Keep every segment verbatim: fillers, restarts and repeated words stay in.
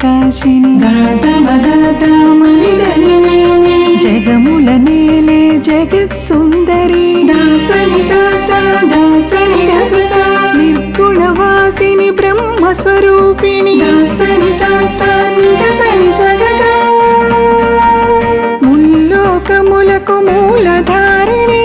ప్రకాశిని జగముల నేలే జగత్ సుందరి నిర్గుణవాసిని బ్రహ్మస్వరూపిణి ముల్లోకములకు మూలధారిణి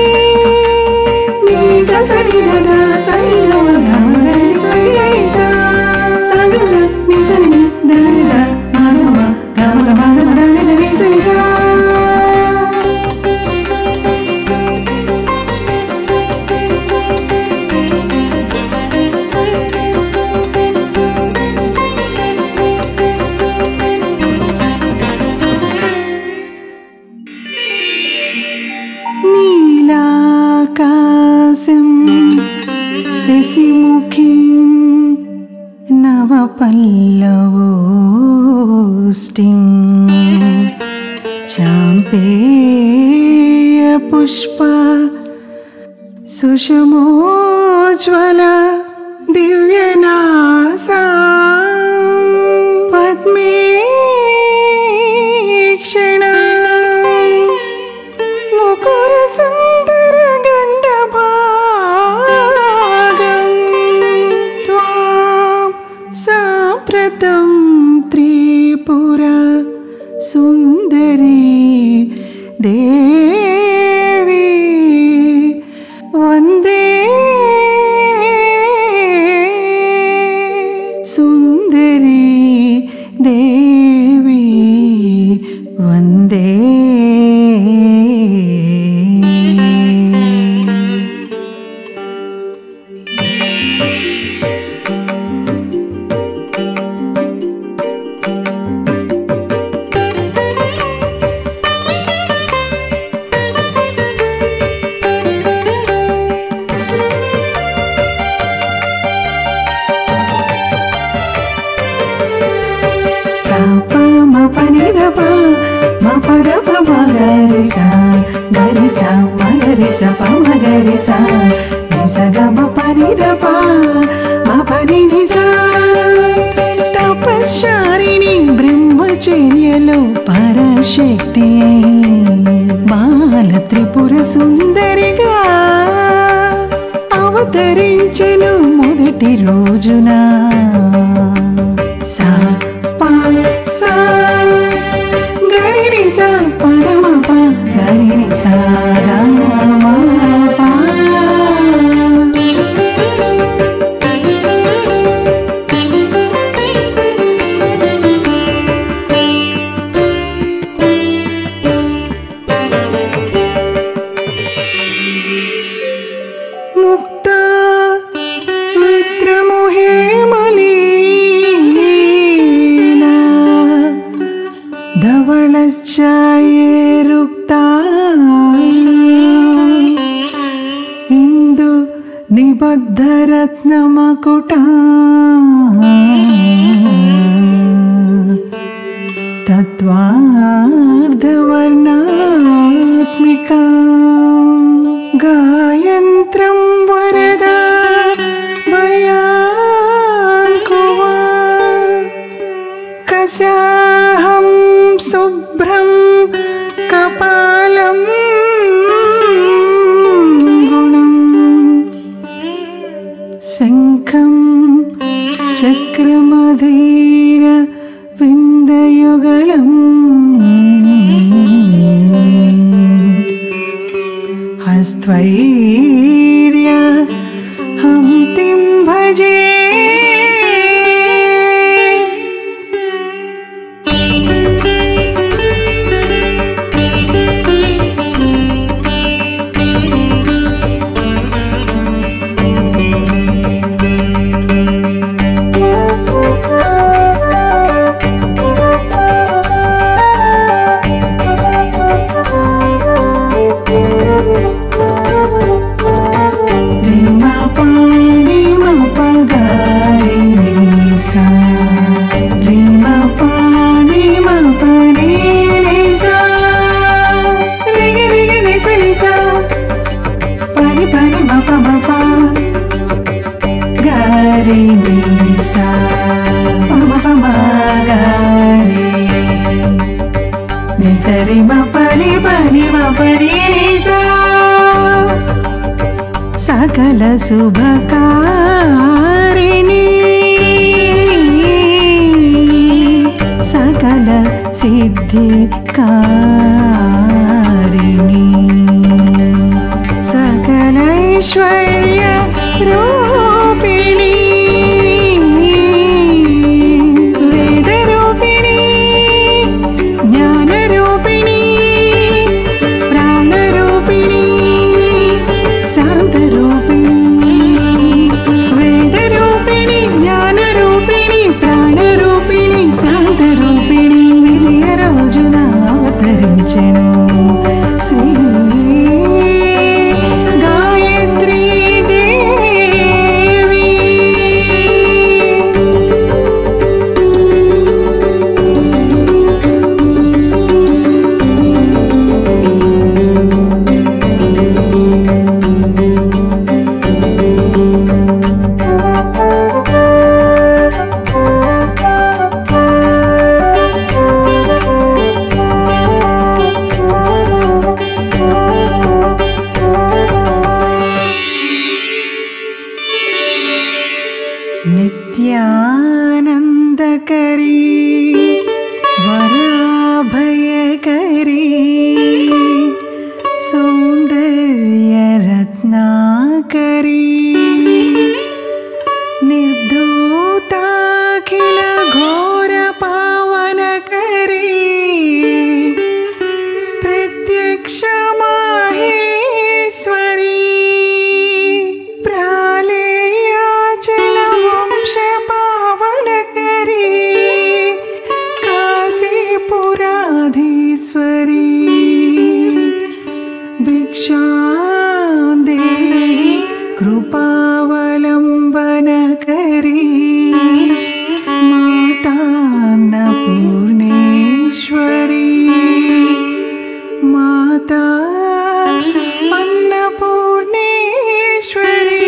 నీలాకాశం శశిముఖిం నవపల్లవోష్టిం చాంపేయ పుష్ప సుషమోజ్వల దివ్యనాసా పద్మేక్షణ ముకుర సుందర గండభాగం త్వాం సాంప్రతం త్రిపుర సుందరి దేవి వందే సుందరి దేవి వందే తపశ్చారిణి బ్రహ్మచర్యలో పరశక్తి బాల త్రిపుర సుందరిగా అవతరించెను మొదటి రోజున సా పా సా గరిని సా పరమ పా గరిని సా రామ పా ధవళశ్చాయేరుక్తా ఇందు నిబద్ధరత్నమకుటా తత్వార్ధవర్ణాత్మికా గాయంత్రం వరదా భయాంకువా కస్యాహం శుభ్రం కపాలం గుణం శంఖం చక్రమధీర విందయుగళం హస్త్వైర్య హంతిం భజే सकल शुभकारिणी सकल सिद्धिकारिणी सकल ऐश्वर्य रूपिणी वेद रूपिणी ज्ञान रूपिणी प्राण रूपिणी शांत रूपिणी वेद रूपिणी ज्ञान रूपिणी प्राण रूपिणी शांत रूपिणी विजय రోజున అవతరించెను శ్రీ గాయత్రీ దేవి. नित्यानंदकरी वराभयकरी सौंदर्यरत्नाकरी निर्धूताखिल घोर पावनकरी प्रत्यक्ष माहेश्वरी पुराधीश्वरी भिक्षा देहि कृपावलंबनकरी माता अन्नपूर्णेश्वरी माता अन्नपूर्णेश्वरी.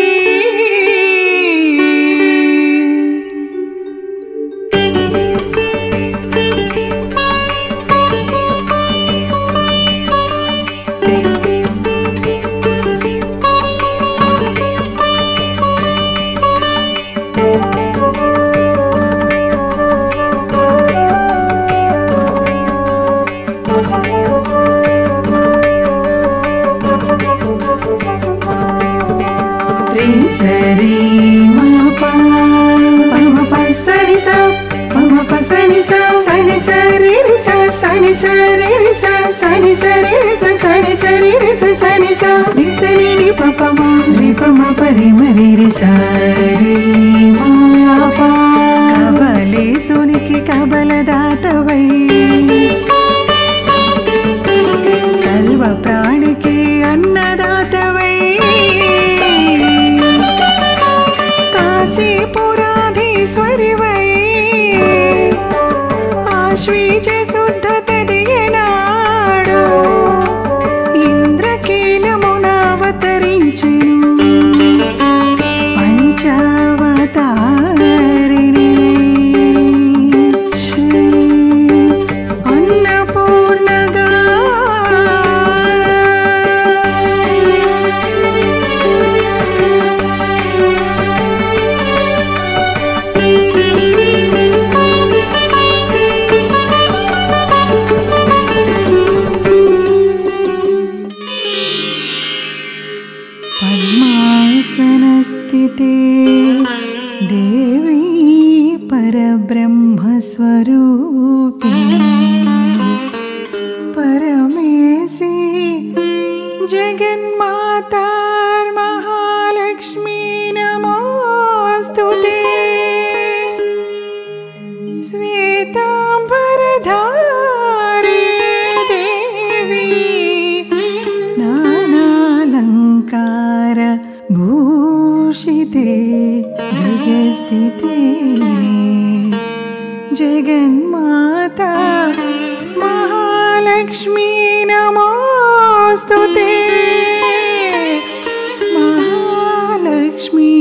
సరి మప పమ పసని స పమ పసని స సని సరి రి స సని సరి రి స సని సరి రి స సని సరి రి స సని స రి సని ని పపమ రి పమ పరి మరి రి స రి మప కబలేసునికి కబలదాతవై సర్వ ప్రాణికి అన్నదాతవై काशीपुराधीश्वरी वै आश्वीज शुद्ध तदियनाडु इंद्रकीलमुनावतरिंచెను పంచావతారిణి శ్రీ అన్నపూర్ణగా पद्मासनस्थिते देवी परब्रह्मस्वरूपिणी परमेशी जगन्माता महालक्ष्मी नमोस्तुते श्वेतांबरधारी देवी नानालंकार भूषिते जगस्थिते जगन्माता महालक्ष्मी नमोस्तुते महालक्ष्मी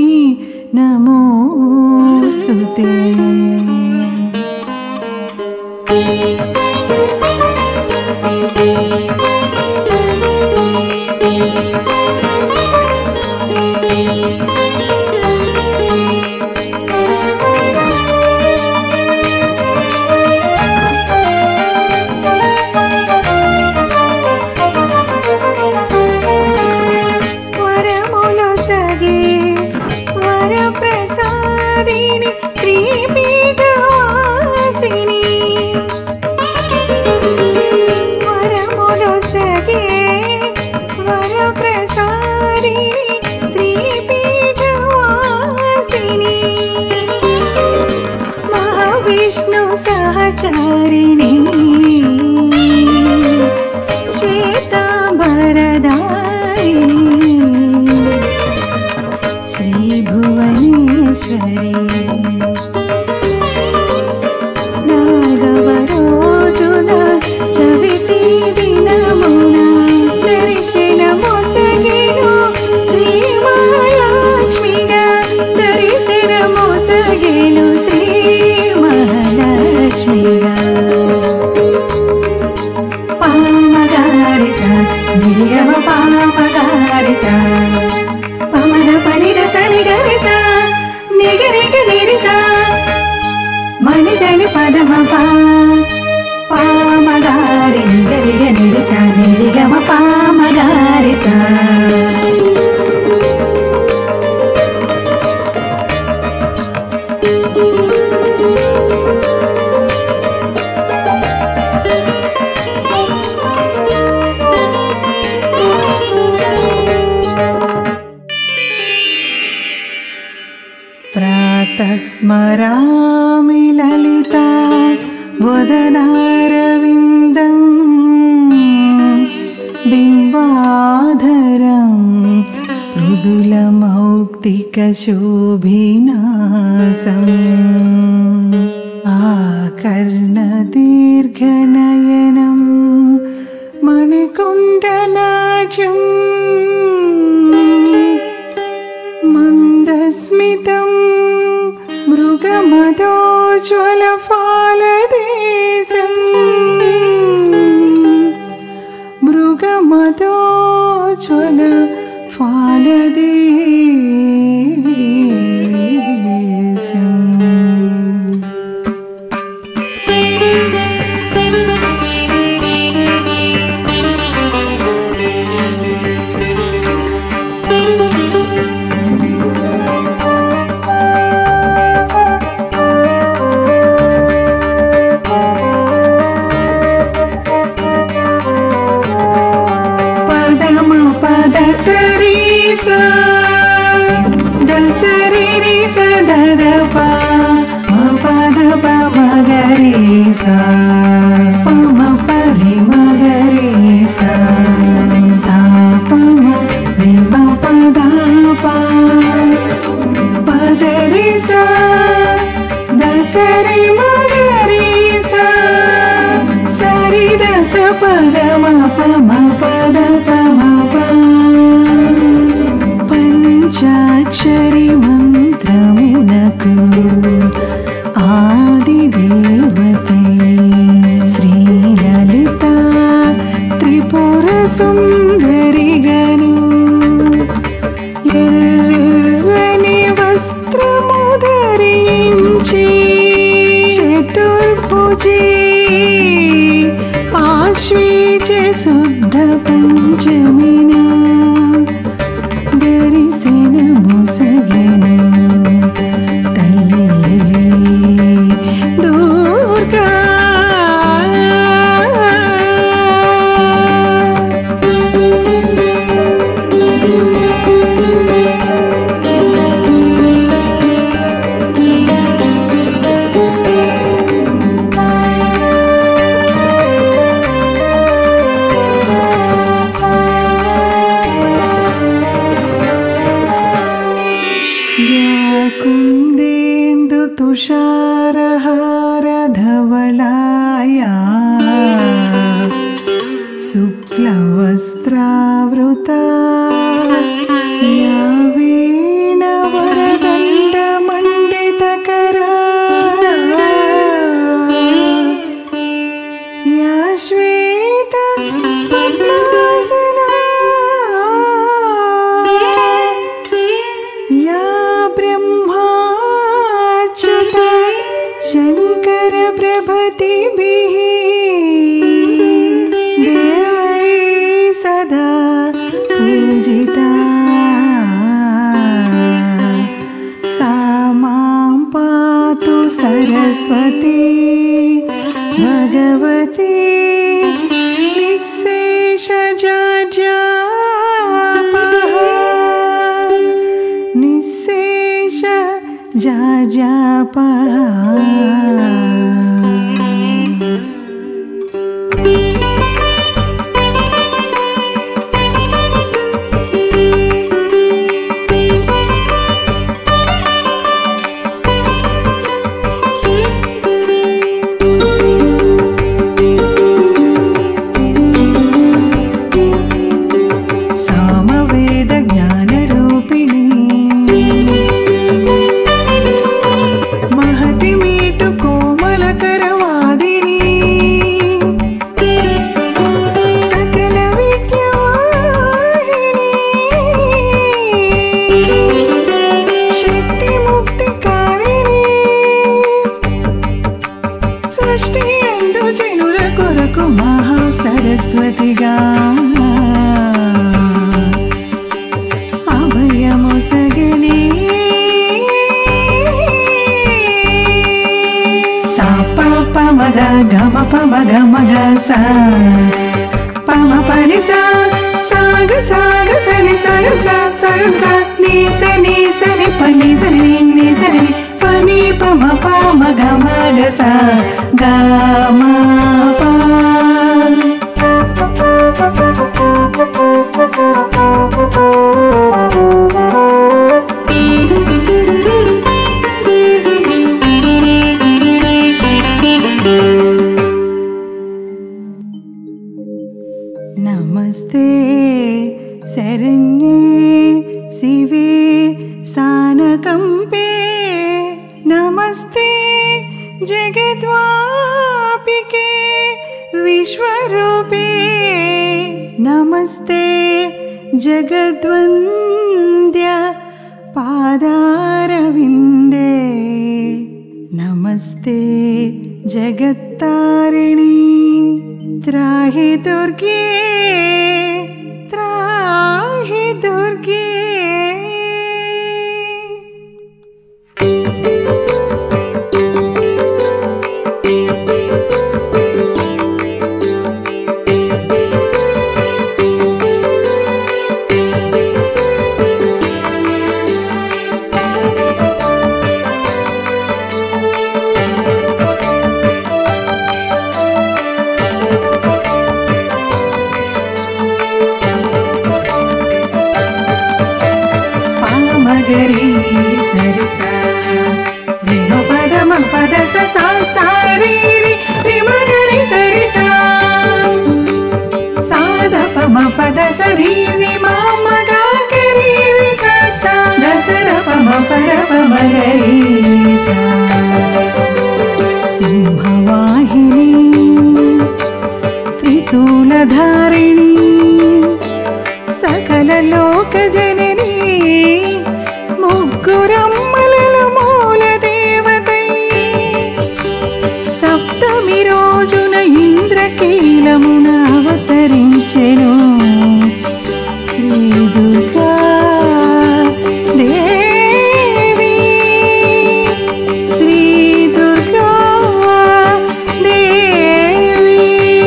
नमोस्तुते. सहचारिणी श्वेतांबरधारिणी श्रीभुवनेश्वरी नागव रोजुन चविति दिनमुन दर्शनमొసగెను శ్రీ మహాలక్ష్మిగా దర్శనమొసగెను శ్రీ మహాలక్ష్మిగా పామగారిస నిగమ పామగారిస పమద పనిద సని గరిస నిగరిగ నిరిస మనిదని పదమ పా పామగారి నిగరిగ నిరిస నిగమ పామగారిస प्रातः स्मरामि ललिता वदनारविन्दं बिम्बाधरं मृदुलमौक्तिकशोभिनासम् आकर्णदीर्घनयनं मणिकुण्डलाढ्यं मन्दस्मितं मृगमदोज्ज्वलफालदेशं मृगमदोज्ज्वलफालदेशम् దసరిసా దసరిరిసా దదప మపదప మగరిసా పమ పరి మగరిసా సా పమ రిమ పదప పదరిసా దసరి మగరిసా సరి దస పద మప మపదప పంచాక్షరి మంత్రమునకు ఆదిదేవతే శ్రీలలిత త్రిపుర సుందరిగను ఎర్రని వస్త్రము ధరించి చతుర్భుజి ఆశ్వీజ శుద్ధ పంచమిన దర్శనమొసగెను తల్లి దుర్గా कुन्देन्दु तुषारहार धवलाया शुक्लवस्त्रावृता या वीणावरदण्डमण्डितकरा या श्वेत पद्मासना या ब्रह्माच्युत शङ्कर प्रभृतिभिः देवैः सदा पूजिता सा मां पातु सरस्वती भगवती निःशेषजाड्यापः निःशेष जाड्यापः సృష్టి యందు జనుల కొరకు మహా సరస్వతిగా అభయము సగనే సా ప ప మగ గమ ప మగ మగ సా పమ పని సా సాగ సాగ సని సగ సా సగ సా నీ సని సని పని సని నీ సని పని పమ ప మగ మగ సా గా మా పా నమస్తే శరణ్యే శివే సానకంపే నమస్తే జగద్వాపికే విశ్వరూపే నమస్తే జగద్వంద్య పాదారవిందే నమస్తే జగత్తారిణి త్రాహి దుర్గే త్రాహి దుర్గే గరి సరి సా రిమ పద మ పద స సా సా రి రి రిమ గరి సరి సా సాద ప మ పద స రి రి మ మ గ గరి రి స సా ద స ద ప మ ప ర ప మ గరి సా సింహవాహిని త్రిశూలధారిణి సకల లోక జనని ముగ్గురమ్మల మూల దేవతై సప్తమి రోజున ఇంద్రకీలమున అవతరించెను శ్రీ దుర్గా దేవి శ్రీ దుర్గా దేవి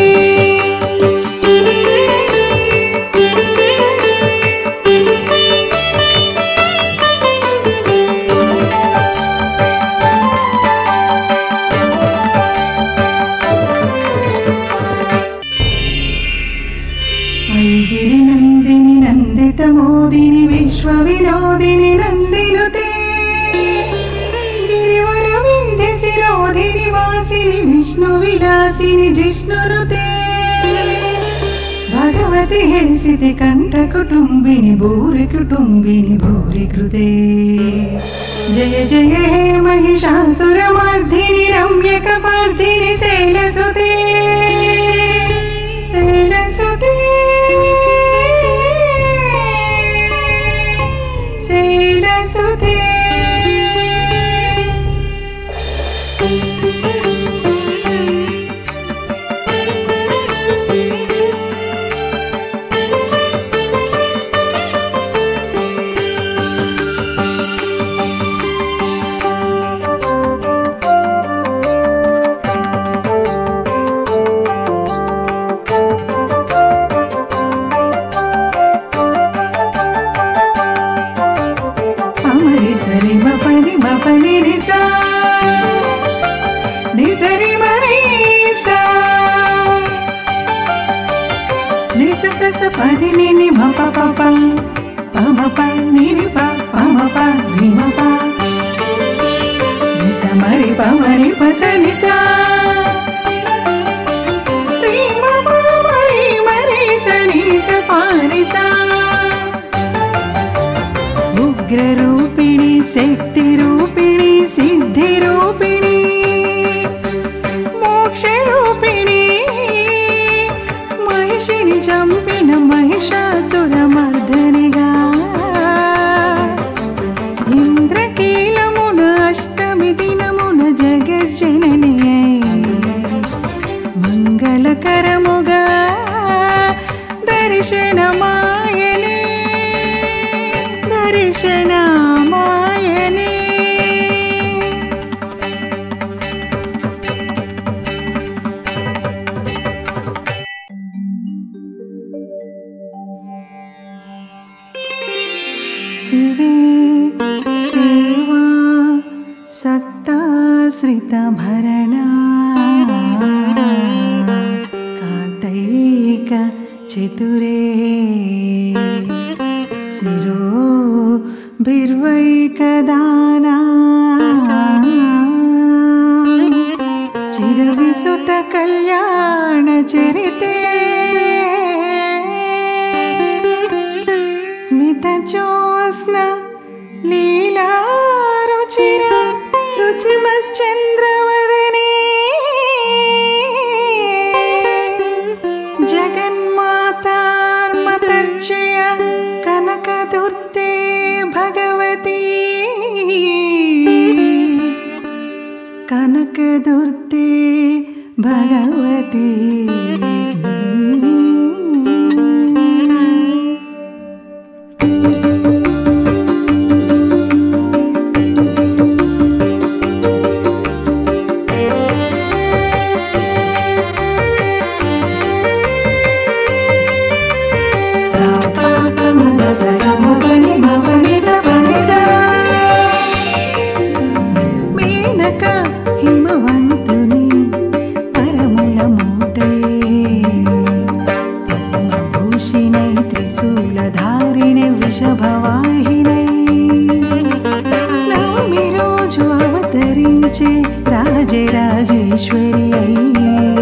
ఐగిరి నందిని నందిత మోదిని విశ్వ వినోదిని నందినుతే గిరివర వింధ్య శిరోధిని వాసిని విష్ణు విలాసిని జిష్ణునుతే భగవతి హేసితి కంఠ కుటుంబిని భూరి కుటుంబిని భూరి కృతే జయ జయ హే మహిషాసురమర్ధిని రమ్యక పార్థిని శైలసుతే శైలసుతే శైలసుతే సరి మ పని మ పని రి సా ని సరి మ రి సా ని స స స పని ని ని మ ప ప ప ప మ ప ని రి ప ప మ ప రి మ ప ని స మ రి ప మ రి ప స ని సా రి మ ప మ రి మ రి స ని స ప ని సా ఉగ్ర రూపిణి శక్తి రూపిణి సిద్ధి రూపిణి మోక్ష రూపిణి మహిషిని చంపిన మహిషాసురమర్ధనిగా ఇంద్రకీలమున అష్టమి దినమున జగజ్జనని చతురే శిరో బిర్వైకదానా చిరవిసుత కళ్యాణ చరితే స్మిత జ్యోత్స్న లీలా రుచిర రుచిమశ్చంద్రవదనే జగన్మాతార్మతర్చయ కనకదుర్తే భగవతి కనకదుర్తే భగవతి హిమవంతుని పరముల మూటై త్రిశూలధారిణి వృషభవాహినై నవమి రోజు అవతరించే రాజరాజేశ్వరి అయి